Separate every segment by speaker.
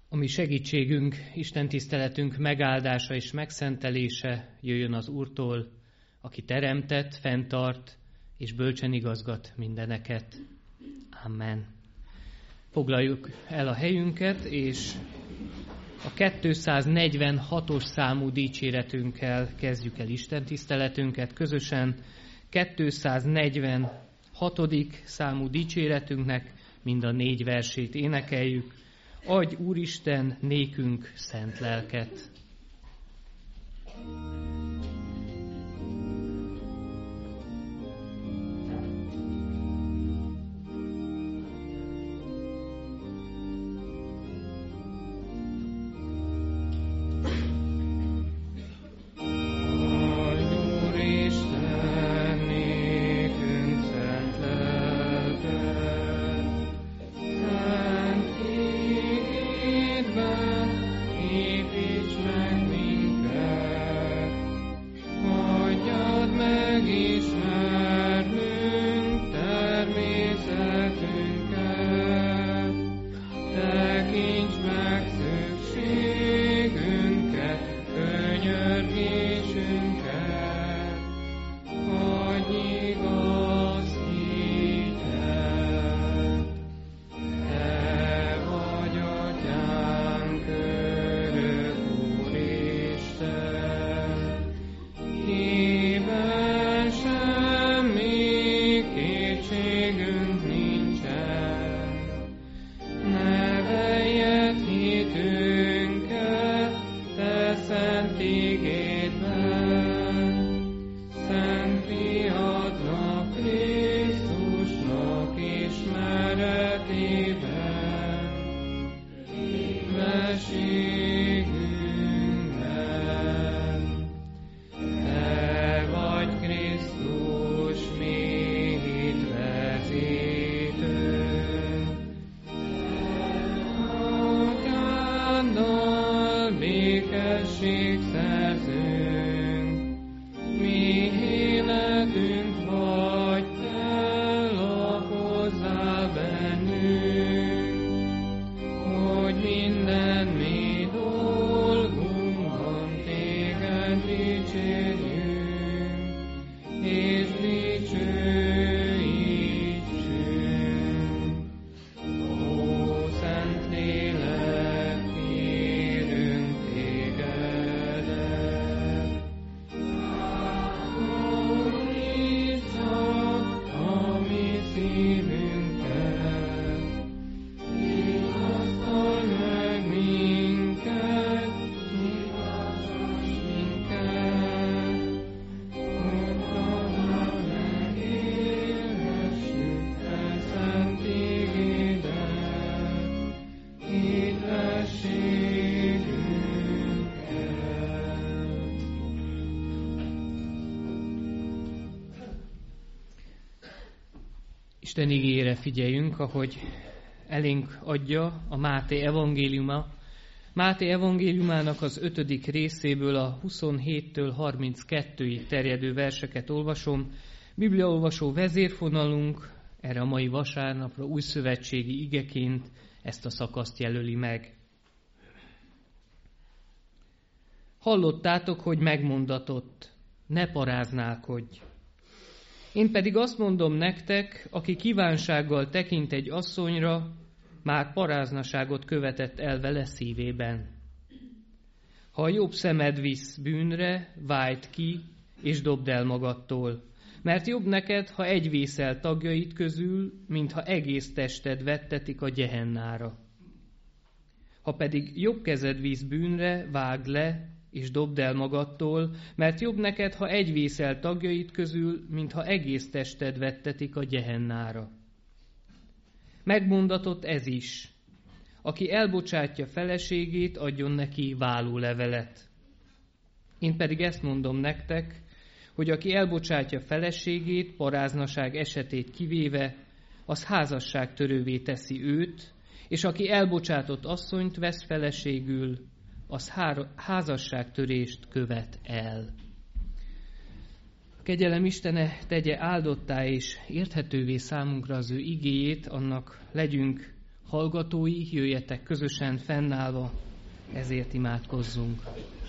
Speaker 1: A mi segítségünk, Isten tiszteletünk megáldása és megszentelése jöjjön az Úrtól, aki teremtett, fenntart és bölcsen igazgat mindeneket. Amen. Foglaljuk el a helyünket, és a 246-os számú dicséretünkkel kezdjük el Isten tiszteletünket közösen. 246. számú dicséretünknek mind a 4 versét énekeljük. Adj, Úristen, nékünk szent lelket! Isten igéjére figyeljünk, ahogy elénk adja a Máté evangéliuma. Máté evangéliumának az 5. részéből a 27-től 32-ig terjedő verseket olvasom. Bibliaolvasó vezérfonalunk erre a mai vasárnapra újszövetségi igeként ezt a szakaszt jelöli meg. Hallottátok, hogy megmondatott, ne paráználkodj. Én pedig azt mondom nektek, aki kívánsággal tekint egy asszonyra, már paráznaságot követett el vele szívében. Ha a jobb szemed visz bűnre, vájt ki, és dobd el magadtól, mert jobb neked, ha egy vészel tagjait közül, mintha egész tested vettetik a gyehennára. Ha pedig jobb kezed visz bűnre, vágd le, és dobd el magadtól, mert jobb neked, ha egy vészel tagjait közül, mintha egész tested vettetik a gyehennára. Megmondatott ez is, aki elbocsátja feleségét, adjon neki vállólevelet. Én pedig ezt mondom nektek, hogy aki elbocsátja feleségét, paráznaság esetét kivéve, az házasságtörővé teszi őt, és aki elbocsátott asszonyt vesz feleségül, az házasságtörést követ el. Kegyelem Istene tegye áldottá és érthetővé számunkra az ő igéjét, annak legyünk hallgatói, jöjjetek közösen fennállva, ezért imádkozzunk.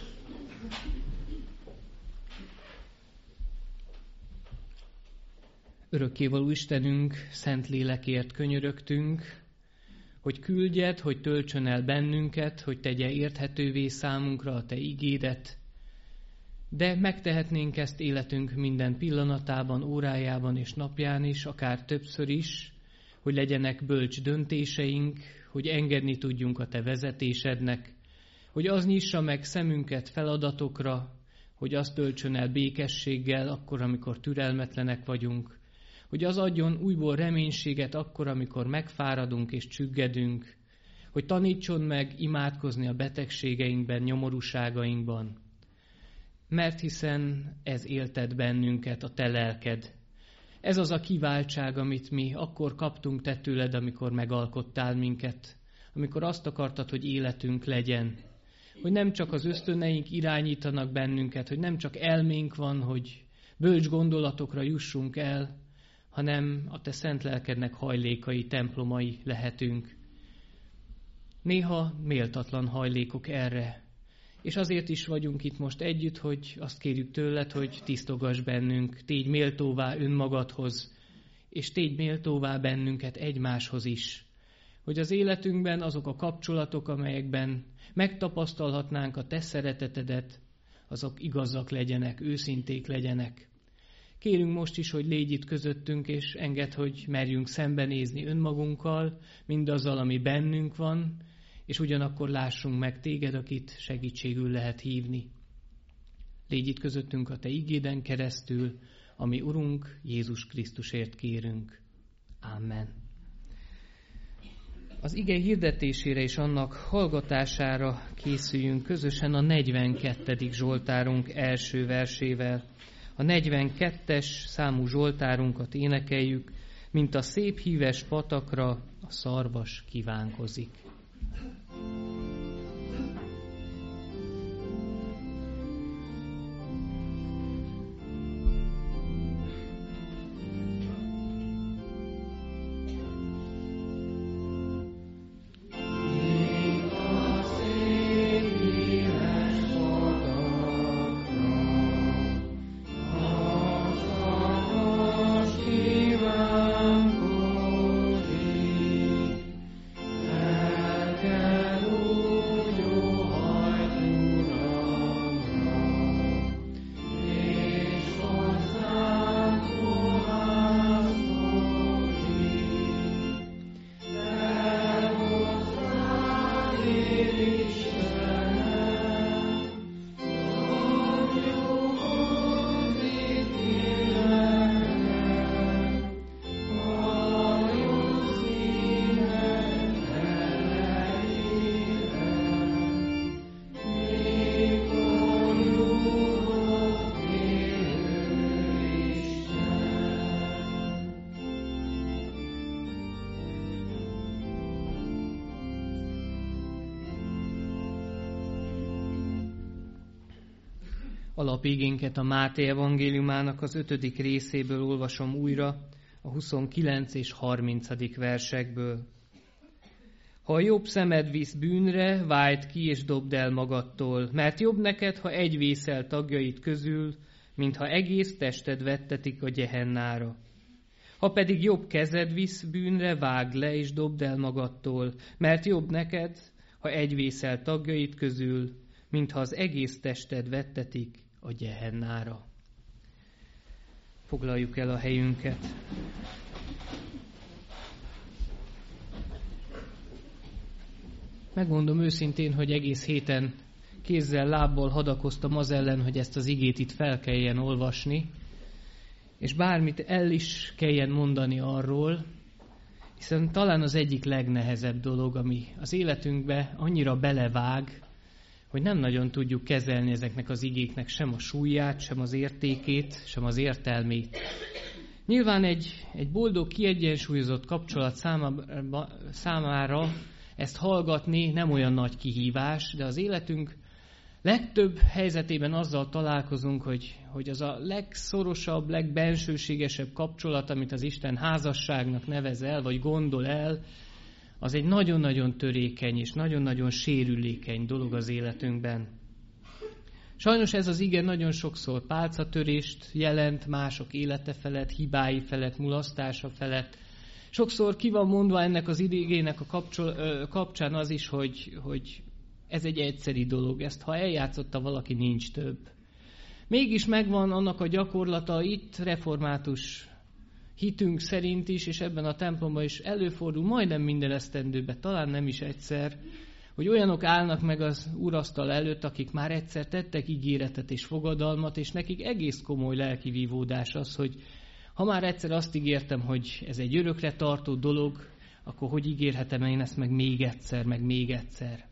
Speaker 1: Örökkévaló Istenünk, szent lélekért könyörögtünk, hogy küldjed, hogy töltsön el bennünket, hogy tegye érthetővé számunkra a te igédet, de megtehetnénk ezt életünk minden pillanatában, órájában és napján is, akár többször is, hogy legyenek bölcs döntéseink, hogy engedni tudjunk a te vezetésednek, hogy az nyissa meg szemünket feladatokra, hogy azt töltsön el békességgel akkor, amikor türelmetlenek vagyunk, hogy az adjon újból reménységet akkor, amikor megfáradunk és csüggedünk, hogy tanítson meg imádkozni a betegségeinkben, nyomorúságainkban. Mert hiszen ez éltet bennünket, a te lelked. Ez az a kiváltság, amit mi akkor kaptunk te tőled, amikor megalkottál minket, amikor azt akartad, hogy életünk legyen. Hogy nem csak az ösztöneink irányítanak bennünket, hogy nem csak elménk van, hogy bölcs gondolatokra jussunk el, hanem a te szent lelkednek hajlékai, templomai lehetünk. Néha méltatlan hajlékok erre, és azért is vagyunk itt most együtt, hogy azt kérjük tőled, hogy tisztogass bennünk, tégy méltóvá önmagadhoz, és tégy méltóvá bennünket egymáshoz is. Hogy az életünkben azok a kapcsolatok, amelyekben megtapasztalhatnánk a te szeretetedet, azok igazak legyenek, őszinték legyenek. Kérünk most is, hogy légy itt közöttünk, és engedd, hogy merjünk szembenézni önmagunkkal, mindazzal, ami bennünk van, és ugyanakkor lássunk meg téged, akit segítségül lehet hívni. Légy itt közöttünk a te igéden keresztül, ami Urunk Jézus Krisztusért kérünk. Amen. Az ige hirdetésére és annak hallgatására készüljünk közösen a 42. Zsoltárunk első versével. A 42-es számú zsoltárunkat énekeljük, mint a szép híves patakra a szarvas kívánkozik. Alapigénket a Máté evangéliumának az 5. részéből olvasom újra, a 29 és 30. versekből. Ha a jobb szemed visz bűnre, vájd ki és dobd el magadtól, mert jobb neked, ha egy vészel tagjait közül, mintha egész tested vettetik a gyehennára. Ha pedig jobb kezed visz bűnre, vágd le és dobd el magadtól, mert jobb neked, ha egy vészel tagjait közül, mintha az egész tested vettetik a gyehennára. Foglaljuk el a helyünket. Megmondom őszintén, hogy egész héten kézzel, lábbal hadakoztam az ellen, hogy ezt az igét itt fel kelljen olvasni, és bármit el is kelljen mondani arról, hiszen talán az egyik legnehezebb dolog, ami az életünkbe annyira belevág, hogy nem nagyon tudjuk kezelni ezeknek az igéknek sem a súlyát, sem az értékét, sem az értelmét. Nyilván egy boldog, kiegyensúlyozott kapcsolat számára ezt hallgatni nem olyan nagy kihívás, de az életünk legtöbb helyzetében azzal találkozunk, hogy az a legszorosabb, legbensőségesebb kapcsolat, amit az Isten házasságnak nevez el, vagy gondol el, az egy nagyon-nagyon törékeny és nagyon-nagyon sérülékeny dolog az életünkben. Sajnos ez az ige nagyon sokszor pálcatörést jelent mások élete felett, hibái felett, mulasztása felett. Sokszor ki van mondva ennek az igének a kapcsán az is, hogy ez egy egyszeri dolog. Ezt ha eljátszotta valaki, nincs több. Mégis megvan annak a gyakorlata itt református hitünk szerint is, és ebben a templomban is előfordul majdnem minden esztendőben, talán nem is egyszer, hogy olyanok állnak meg az úrasztal előtt, akik már egyszer tettek ígéretet és fogadalmat, és nekik egész komoly lelki vívódás az, hogy ha már egyszer azt ígértem, hogy ez egy örökre tartó dolog, akkor hogy ígérhetem én ezt meg még egyszer, meg még egyszer.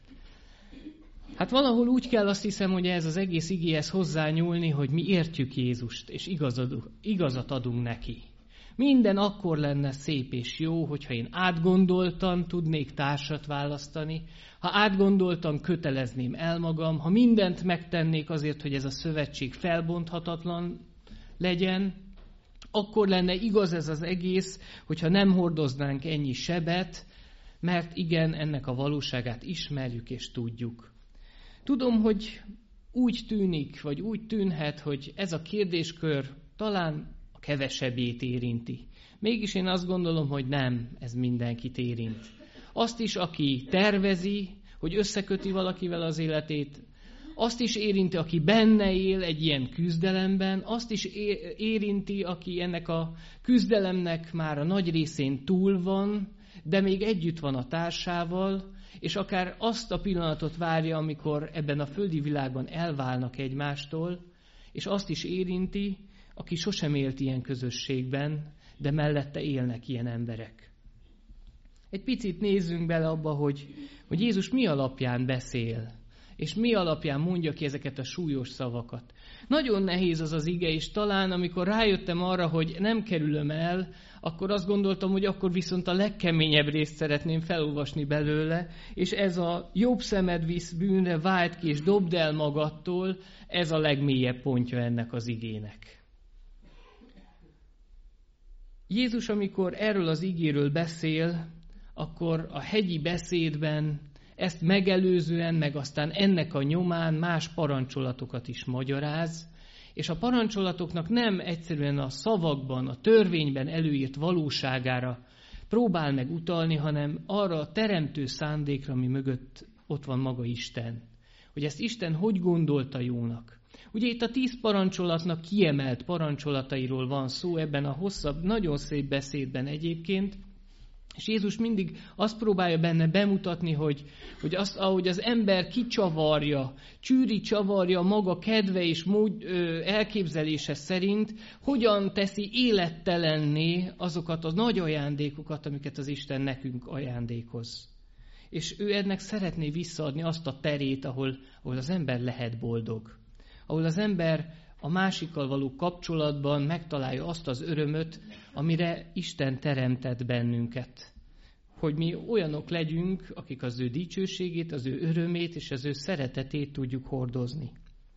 Speaker 1: Hát valahol úgy kell, azt hiszem, hogy ez az egész igéhez hozzányúlni, hogy mi értjük Jézust, és igazat adunk neki. Minden akkor lenne szép és jó, hogyha én átgondoltan tudnék társat választani, ha átgondoltan kötelezném el magam, ha mindent megtennék azért, hogy ez a szövetség felbonthatatlan legyen, akkor lenne igaz ez az egész, hogyha nem hordoznánk ennyi sebet, mert igen, ennek a valóságát ismerjük és tudjuk. Tudom, hogy úgy tűnik, vagy úgy tűnhet, hogy ez a kérdéskör talán a kevesebbét érinti. Mégis én azt gondolom, hogy nem, ez mindenkit érint. Azt is, aki tervezi, hogy összeköti valakivel az életét, azt is érinti, aki benne él egy ilyen küzdelemben, azt is érinti, aki ennek a küzdelemnek már a nagy részén túl van, de még együtt van a társával, és akár azt a pillanatot várja, amikor ebben a földi világban elválnak egymástól, és azt is érinti, aki sosem élt ilyen közösségben, de mellette élnek ilyen emberek. Egy picit nézzünk bele abba, hogy Jézus mi alapján beszél, és mi alapján mondja ki ezeket a súlyos szavakat. Nagyon nehéz az ige, és talán amikor rájöttem arra, hogy nem kerülöm el, akkor azt gondoltam, hogy akkor viszont a legkeményebb részt szeretném felolvasni belőle, és ez a jobb szemed visz bűnre, váld ki és dobd el magadtól, ez a legmélyebb pontja ennek az igének. Jézus, amikor erről az igéről beszél, akkor a hegyi beszédben ezt megelőzően, meg aztán ennek a nyomán más parancsolatokat is magyaráz, és a parancsolatoknak nem egyszerűen a szavakban, a törvényben előírt valóságára próbál meg utalni, hanem arra a teremtő szándékra, ami mögött ott van maga Isten. Hogy ezt Isten hogy gondolta jónak. Ugye itt a 10 parancsolatnak kiemelt parancsolatairól van szó ebben a hosszabb, nagyon szép beszédben egyébként, és Jézus mindig azt próbálja benne bemutatni, hogy ahogy az ember kicsavarja, csavarja maga kedve és elképzelése szerint, hogyan teszi élettelenné azokat a nagy ajándékokat, amiket az Isten nekünk ajándékoz. És ő ennek szeretné visszaadni azt a terét, ahol az ember lehet boldog. Ahol az ember a másikkal való kapcsolatban megtalálja azt az örömöt, amire Isten teremtett bennünket. Hogy mi olyanok legyünk, akik az ő dicsőségét, az ő örömét és az ő szeretetét tudjuk hordozni.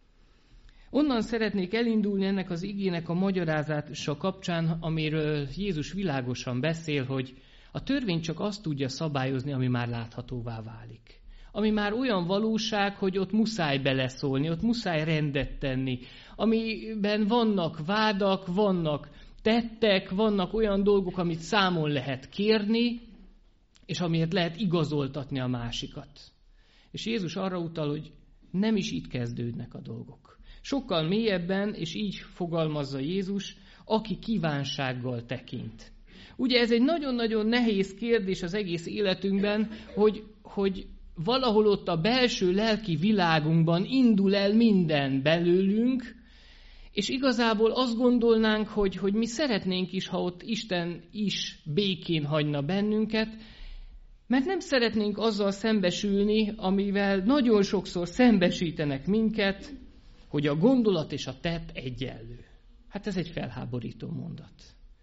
Speaker 1: Onnan szeretnék elindulni ennek az igének a magyarázása kapcsán, amiről Jézus világosan beszél, hogy a törvény csak azt tudja szabályozni, ami már láthatóvá válik. Ami már olyan valóság, hogy ott muszáj beleszólni, ott muszáj rendet tenni, amiben vannak vádak, vannak tettek, vannak olyan dolgok, amit számon lehet kérni, és amiért lehet igazoltatni a másikat. És Jézus arra utal, hogy nem is itt kezdődnek a dolgok. Sokkal mélyebben, és így fogalmazza Jézus, aki kívánsággal tekint. Ugye ez egy nagyon-nagyon nehéz kérdés az egész életünkben, hogy valahol ott a belső lelki világunkban indul el minden belőlünk, és igazából azt gondolnánk, hogy mi szeretnénk is, ha ott Isten is békén hagyna bennünket, mert nem szeretnénk azzal szembesülni, amivel nagyon sokszor szembesítenek minket, hogy a gondolat és a tett egyenlő. Hát ez egy felháborító mondat.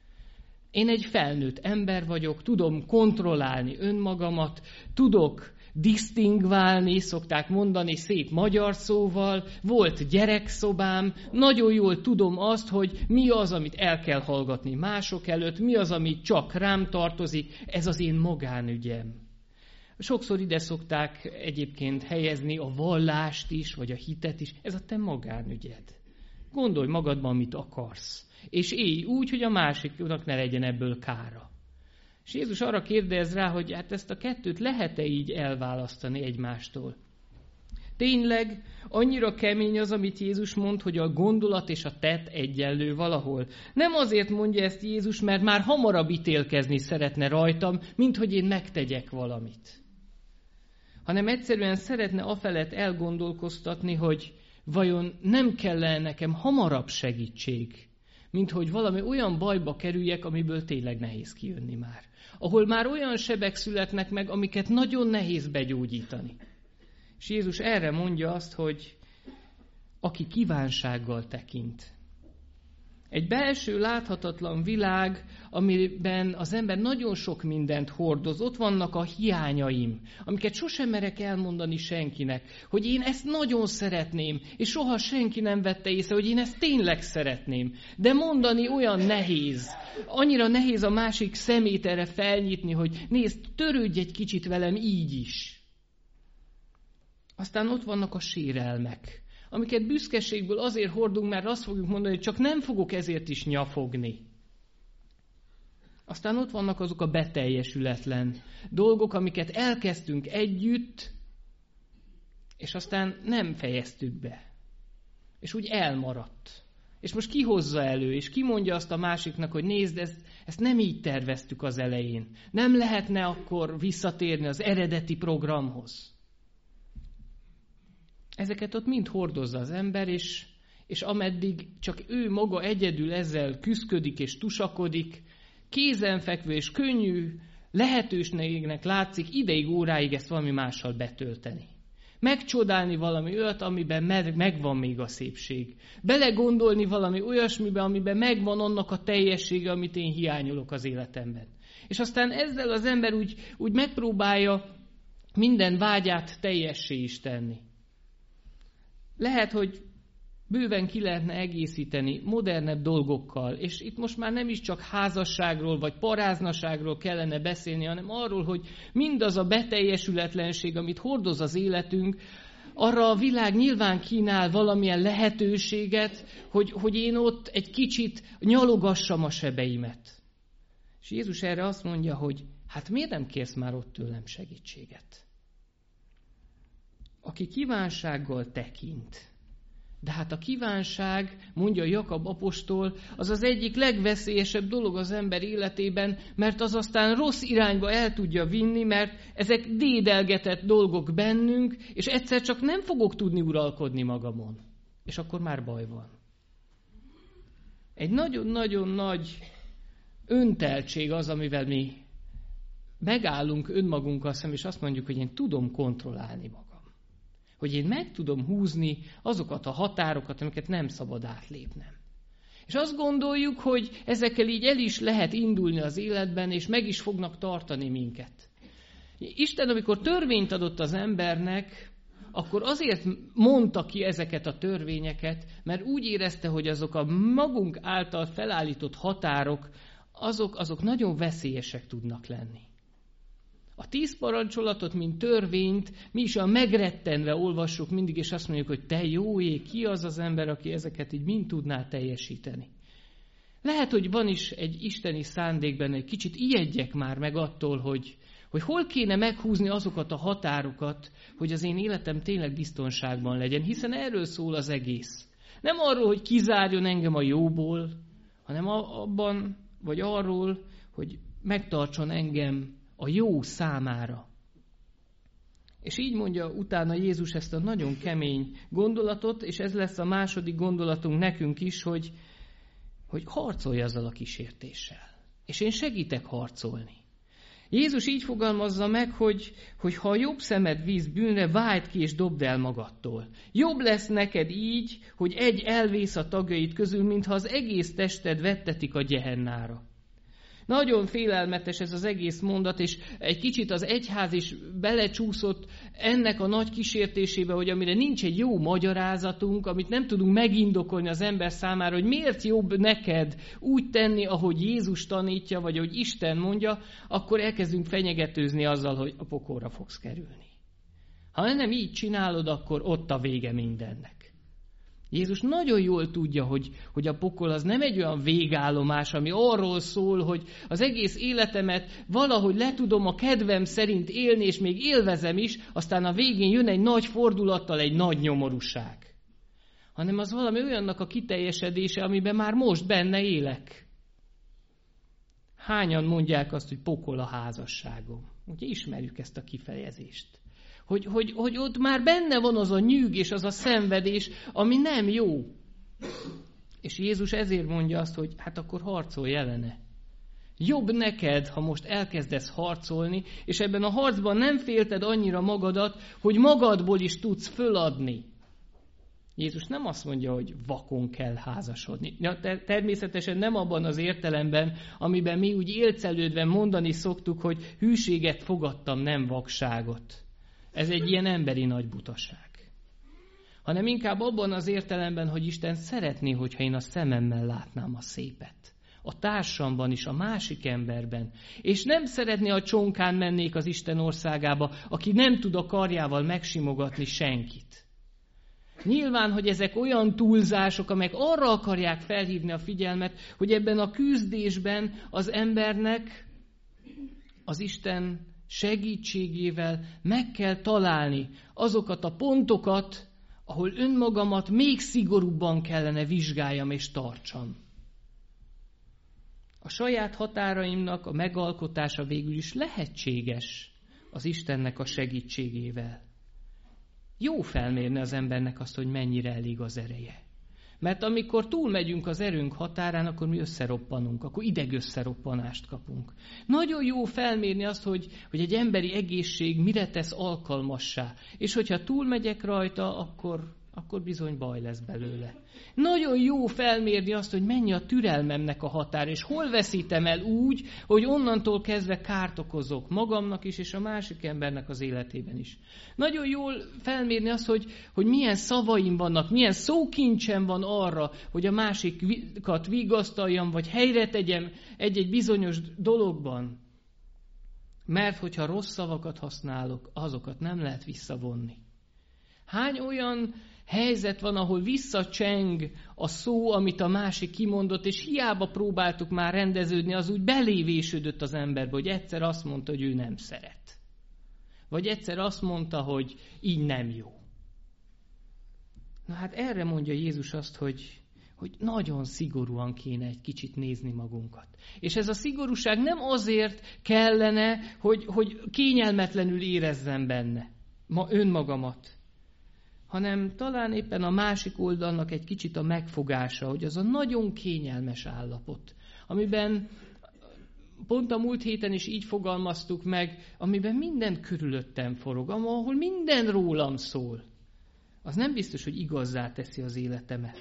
Speaker 1: Én egy felnőtt ember vagyok, tudom kontrollálni önmagamat, tudok disztingválni, szokták mondani szép magyar szóval, volt gyerekszobám, nagyon jól tudom azt, hogy mi az, amit el kell hallgatni mások előtt, mi az, ami csak rám tartozik, ez az én magánügyem. Sokszor ide szokták egyébként helyezni a vallást is, vagy a hitet is. Ez a te magánügyed. Gondolj magadban, mit akarsz. És élj úgy, hogy a másiknak ne legyen ebből kára. És Jézus arra kérdez rá, hogy hát ezt a kettőt lehet-e így elválasztani egymástól. Tényleg annyira kemény az, amit Jézus mond, hogy a gondolat és a tett egyenlő valahol. Nem azért mondja ezt Jézus, mert már hamarabb ítélkezni szeretne rajtam, mint hogy én megtegyek valamit. Hanem egyszerűen szeretne afelett elgondolkoztatni, hogy vajon nem kellene nekem hamarabb segítség, mint hogy valami olyan bajba kerüljek, amiből tényleg nehéz kijönni már. Ahol már olyan sebek születnek meg, amiket nagyon nehéz begyógyítani. És Jézus erre mondja azt, hogy aki kívánsággal tekint. Egy belső láthatatlan világ, amiben az ember nagyon sok mindent hordoz. Ott vannak a hiányaim, amiket sosem merek elmondani senkinek, hogy én ezt nagyon szeretném, és soha senki nem vette észre, hogy én ezt tényleg szeretném. De mondani olyan nehéz. Annyira nehéz a másik szemét erre felnyitni, hogy nézd, törődj egy kicsit velem így is. Aztán ott vannak a sérelmek, amiket büszkeségből azért hordunk, mert azt fogjuk mondani, hogy csak nem fogok ezért is nyafogni. Aztán ott vannak azok a beteljesületlen dolgok, amiket elkezdtünk együtt, és aztán nem fejeztük be. És úgy elmaradt. És most ki hozza elő, és ki mondja azt a másiknak, hogy nézd, ezt nem így terveztük az elején. Nem lehetne akkor visszatérni az eredeti programhoz. Ezeket ott mind hordozza az ember, és ameddig csak ő maga egyedül ezzel küszködik és tusakodik, kézenfekvő és könnyű lehetőségnek látszik ideig, óráig ezt valami mással betölteni. Megcsodálni valami olyat, amiben megvan még a szépség. Belegondolni valami olyasmiben, amiben megvan annak a teljessége, amit én hiányolok az életemben. És aztán ezzel az ember úgy megpróbálja minden vágyát teljessé is tenni. Lehet, hogy bőven ki lehetne egészíteni modernebb dolgokkal, és itt most már nem is csak házasságról vagy paráznaságról kellene beszélni, hanem arról, hogy mindaz a beteljesületlenség, amit hordoz az életünk, arra a világ nyilván kínál valamilyen lehetőséget, hogy én ott egy kicsit nyalogassam a sebeimet. És Jézus erre azt mondja, hogy hát miért nem kérsz már ott tőlem segítséget? Aki kívánsággal tekint. De hát a kívánság, mondja Jakab apostol, az az egyik legveszélyesebb dolog az ember életében, mert az aztán rossz irányba el tudja vinni, mert ezek dédelgetett dolgok bennünk, és egyszer csak nem fogok tudni uralkodni magamon. És akkor már baj van. Egy nagyon-nagyon nagy önteltség az, amivel mi megállunk önmagunkkal szemben, és azt mondjuk, hogy én tudom kontrollálni magam. Hogy én meg tudom húzni azokat a határokat, amiket nem szabad átlépnem. És azt gondoljuk, hogy ezekkel így el is lehet indulni az életben, és meg is fognak tartani minket. Isten, amikor törvényt adott az embernek, akkor azért mondta ki ezeket a törvényeket, mert úgy érezte, hogy azok a magunk által felállított határok, azok nagyon veszélyesek tudnak lenni. A 10 parancsolatot, mint törvényt, mi is olyan megrettenve olvassuk mindig, és azt mondjuk, hogy te jó ég, ki az az ember, aki ezeket így mind tudná teljesíteni. Lehet, hogy van is egy isteni szándékben, egy kicsit ijedjek már meg attól, hogy hol kéne meghúzni azokat a határokat, hogy az én életem tényleg biztonságban legyen, hiszen erről szól az egész. Nem arról, hogy kizárjon engem a jóból, hanem abban, vagy arról, hogy megtartson engem a jó számára. És így mondja utána Jézus ezt a nagyon kemény gondolatot, és ez lesz a második gondolatunk nekünk is, hogy harcolj azzal a kísértéssel. És én segítek harcolni. Jézus így fogalmazza meg, hogy ha a jobb szemed víz bűnre, váld ki és dobd el magadtól. Jobb lesz neked így, hogy egy elvész a tagjaid közül, mintha az egész tested vettetik a gyehennára. Nagyon félelmetes ez az egész mondat, és egy kicsit az egyház is belecsúszott ennek a nagy kísértésébe, hogy amire nincs egy jó magyarázatunk, amit nem tudunk megindokolni az ember számára, hogy miért jobb neked úgy tenni, ahogy Jézus tanítja, vagy ahogy Isten mondja, akkor elkezdünk fenyegetőzni azzal, hogy a pokolra fogsz kerülni. Ha nem így csinálod, akkor ott a vége mindennek. Jézus nagyon jól tudja, hogy a pokol az nem egy olyan végállomás, ami arról szól, hogy az egész életemet valahogy le tudom a kedvem szerint élni, és még élvezem is, aztán a végén jön egy nagy fordulattal egy nagy nyomorúság. Hanem az valami olyannak a kiteljesedése, amiben már most benne élek. Hányan mondják azt, hogy pokol a házasságom? Ugye ismerjük ezt a kifejezést. Hogy ott már benne van az a nyűg és az a szenvedés, ami nem jó. És Jézus ezért mondja azt, hogy hát akkor harcolj ellene. Jobb neked, ha most elkezdesz harcolni, és ebben a harcban nem félted annyira magadat, hogy magadból is tudsz föladni. Jézus nem azt mondja, hogy vakon kell házasodni. Természetesen nem abban az értelemben, amiben mi úgy élcelődve mondani szoktuk, hogy hűséget fogadtam, nem vakságot. Ez egy ilyen emberi nagy butaság. Hanem inkább abban az értelemben, hogy Isten szeretné, hogyha én a szememmel látnám a szépet. A társamban is, a másik emberben. És nem szeretné, a csonkán mennék az Isten országába, aki nem tud a karjával megsimogatni senkit. Nyilván, hogy ezek olyan túlzások, amelyek arra akarják felhívni a figyelmet, hogy ebben a küzdésben az embernek az Isten segítségével meg kell találni azokat a pontokat, ahol önmagamat még szigorúbban kellene vizsgáljam és tartsam. A saját határaimnak a megalkotása végül is lehetséges az Istennek a segítségével. Jó felmérni az embernek azt, hogy mennyire elég az ereje. Mert amikor túlmegyünk az erőnk határán, akkor mi összeroppanunk, akkor idegösszeroppanást kapunk. Nagyon jó felmérni azt, hogy egy emberi egészség mire tesz alkalmassá. És hogyha túlmegyek rajta, akkor bizony baj lesz belőle. Nagyon jó felmérni azt, hogy mennyi a türelmemnek a határ, és hol veszítem el úgy, hogy onnantól kezdve kárt okozok magamnak is, és a másik embernek az életében is. Nagyon jól felmérni azt, hogy milyen szavaim vannak, milyen szókincsem van arra, hogy a másikat vigasztaljam, vagy helyre tegyem egy-egy bizonyos dologban. Mert hogyha rossz szavakat használok, azokat nem lehet visszavonni. Hány olyan helyzet van, ahol visszacseng a szó, amit a másik kimondott, és hiába próbáltuk már rendeződni, az úgy belévésődött az emberbe, hogy egyszer azt mondta, hogy ő nem szeret. Vagy egyszer azt mondta, hogy így nem jó. Na hát erre mondja Jézus azt, hogy nagyon szigorúan kéne egy kicsit nézni magunkat. És ez a szigorúság nem azért kellene, hogy kényelmetlenül érezzem benne önmagamat, hanem talán éppen a másik oldalnak egy kicsit a megfogása, hogy az a nagyon kényelmes állapot, amiben pont a múlt héten is így fogalmaztuk meg, amiben minden körülöttem forog, ahol minden rólam szól, az nem biztos, hogy igazzá teszi az életemet.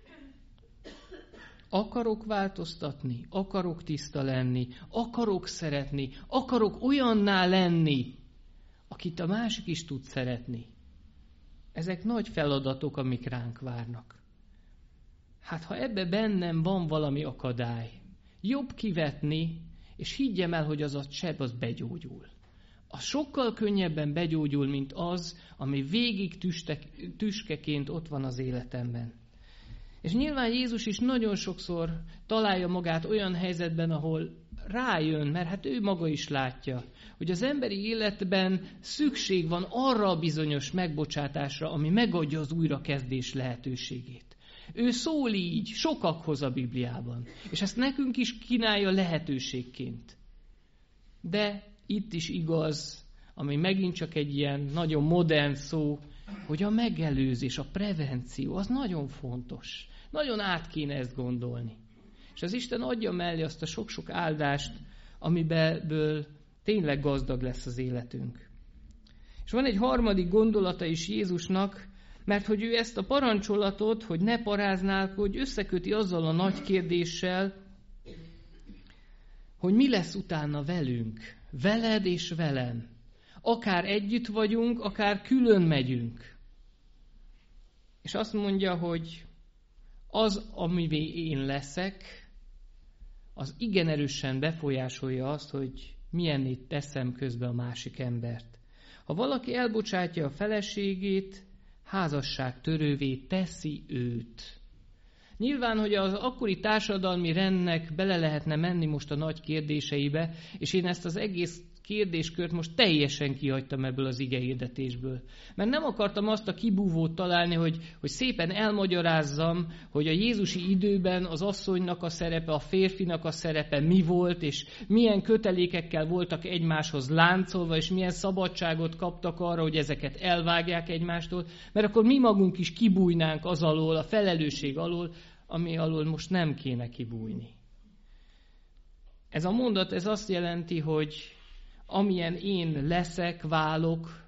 Speaker 1: Akarok változtatni, akarok tiszta lenni, akarok szeretni, akarok olyanná lenni, akit a másik is tud szeretni. Ezek nagy feladatok, amik ránk várnak. Hát ha ebbe bennem van valami akadály, jobb kivetni, és higgyem el, hogy az a seb az begyógyul. Az sokkal könnyebben begyógyul, mint az, ami végig tüskeként ott van az életemben. És nyilván Jézus is nagyon sokszor találja magát olyan helyzetben, ahol rájön, mert hát ő maga is látja, hogy az emberi életben szükség van arra a bizonyos megbocsátásra, ami megadja az újrakezdés lehetőségét. Ő szól így sokakhoz a Bibliában, és ezt nekünk is kínálja lehetőségként. De itt is igaz, ami megint csak egy ilyen nagyon modern szó, hogy a megelőzés, a prevenció, az nagyon fontos. Nagyon át kéne ezt gondolni. És az Isten adja mellé azt a sok-sok áldást, amiből tényleg gazdag lesz az életünk. És van egy harmadik gondolata is Jézusnak, mert hogy ő ezt a parancsolatot, hogy ne paráználkodj, összeköti azzal a nagy kérdéssel, hogy mi lesz utána velünk, veled és velem. Akár együtt vagyunk, akár külön megyünk. És azt mondja, hogy az, amivé én leszek, az igen erősen befolyásolja azt, hogy milyenné teszem közbe a másik embert. Ha valaki elbocsátja a feleségét, házasságtörővé teszi őt. Nyilván, hogy az akkori társadalmi rendnek bele lehetne menni most a nagy kérdéseibe, és én ezt az egész kérdéskört most teljesen kihagytam ebből az igehirdetésből. Mert nem akartam azt a kibúvót találni, hogy szépen elmagyarázzam, hogy a jézusi időben az asszonynak a szerepe, a férfinak a szerepe mi volt, és milyen kötelékekkel voltak egymáshoz láncolva, és milyen szabadságot kaptak arra, hogy ezeket elvágják egymástól, mert akkor mi magunk is kibújnánk az alól, a felelősség alól, ami alól most nem kéne kibújni. Ez a mondat, ez azt jelenti, hogy amilyen én leszek, válok,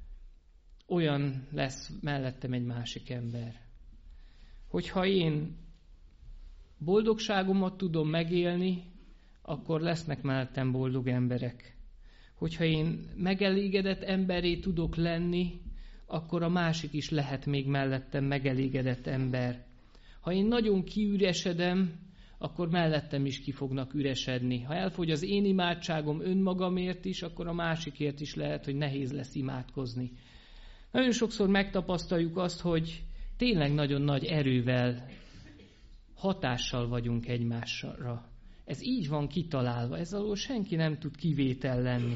Speaker 1: olyan lesz mellettem egy másik ember. Hogyha én boldogságomat tudom megélni, akkor lesznek mellettem boldog emberek. Hogyha én megelégedett emberré tudok lenni, akkor a másik is lehet még mellettem megelégedett ember. Ha én nagyon kiüresedem, akkor mellettem is ki fognak üresedni. Ha elfogy az én imádságom önmagamért is, akkor a másikért is lehet, hogy nehéz lesz imádkozni. Nagyon sokszor megtapasztaljuk azt, hogy tényleg nagyon nagy erővel, hatással vagyunk egymásra. Ez így van kitalálva, ez alól senki nem tud kivétel lenni.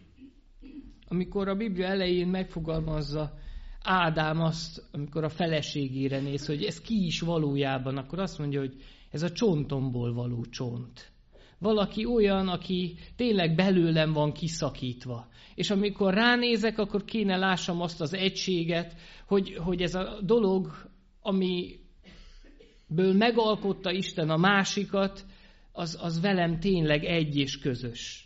Speaker 1: Amikor a Biblia elején megfogalmazza Ádám azt, amikor a feleségére néz, hogy ez ki is valójában, akkor azt mondja, hogy ez a csontomból való csont. Valaki olyan, aki tényleg belőlem van kiszakítva. És amikor ránézek, akkor kéne lássam azt az egységet, hogy ez a dolog, amiből megalkotta Isten a másikat, az velem tényleg egy és közös.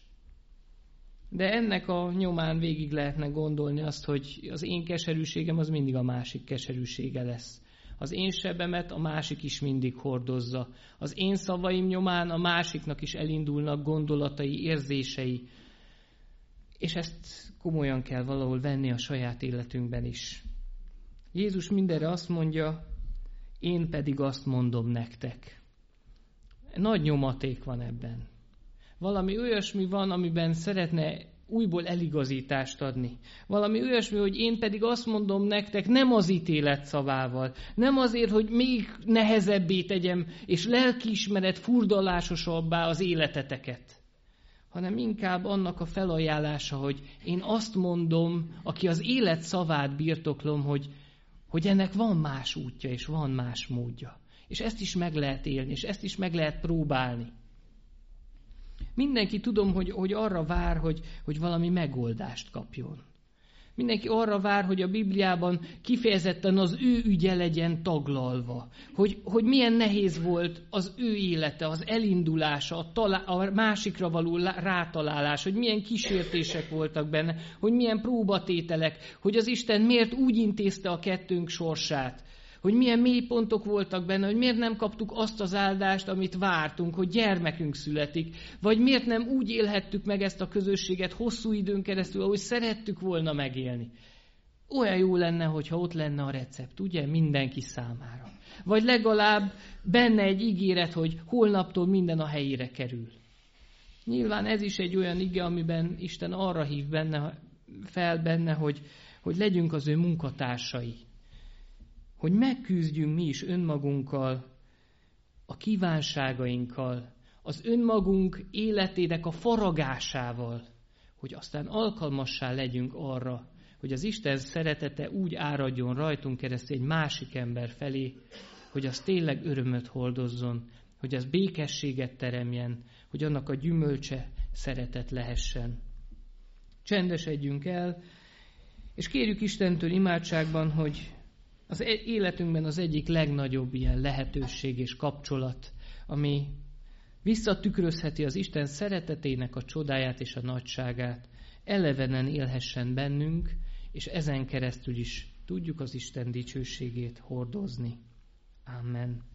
Speaker 1: De ennek a nyomán végig lehetne gondolni azt, hogy az én keserűségem az mindig a másik keserűsége lesz. Az én sebemet a másik is mindig hordozza. Az én szavaim nyomán a másiknak is elindulnak gondolatai, érzései. És ezt komolyan kell valahol venni a saját életünkben is. Jézus mindenre azt mondja, én pedig azt mondom nektek. Nagy nyomaték van ebben. Valami olyasmi van, amiben szeretne újból eligazítást adni. Valami olyasmi, hogy én pedig azt mondom nektek, nem az ítélet szavával, nem azért, hogy még nehezebbé tegyem, és lelkiismeret furdalásosabbá az életeteket, hanem inkább annak a felajánlása, hogy én azt mondom, aki az élet szavát birtoklom, hogy ennek van más útja, és van más módja. És ezt is meg lehet élni, és ezt is meg lehet próbálni. Mindenki tudom, hogy arra vár, hogy valami megoldást kapjon. Mindenki arra vár, hogy a Bibliában kifejezetten az ő ügye legyen taglalva. Hogy milyen nehéz volt az ő élete, az elindulása, a másikra való rátalálás, hogy milyen kísértések voltak benne, hogy milyen próbatételek, hogy az Isten miért úgy intézte a kettőnk sorsát, hogy milyen mélypontok voltak benne, hogy miért nem kaptuk azt az áldást, amit vártunk, hogy gyermekünk születik, vagy miért nem úgy élhettük meg ezt a közösséget hosszú időn keresztül, ahogy szerettük volna megélni. Olyan jó lenne, hogyha ott lenne a recept, ugye, mindenki számára. Vagy legalább benne egy ígéret, hogy holnaptól minden a helyére kerül. Nyilván ez is egy olyan ige, amiben Isten arra hív fel benne, hogy legyünk az ő munkatársai. Hogy megküzdjünk mi is önmagunkkal, a kívánságainkkal, az önmagunk életének a faragásával, hogy aztán alkalmassá legyünk arra, hogy az Isten szeretete úgy áradjon rajtunk keresztül egy másik ember felé, hogy az tényleg örömöt hordozzon, hogy az békességet teremjen, hogy annak a gyümölcse szeretet lehessen. Csendesedjünk el, és kérjük Istentől imádságban, hogy az életünkben az egyik legnagyobb ilyen lehetőség és kapcsolat, ami visszatükrözheti az Isten szeretetének a csodáját és a nagyságát, elevenen élhessen bennünk, és ezen keresztül is tudjuk az Isten dicsőségét hordozni. Amen.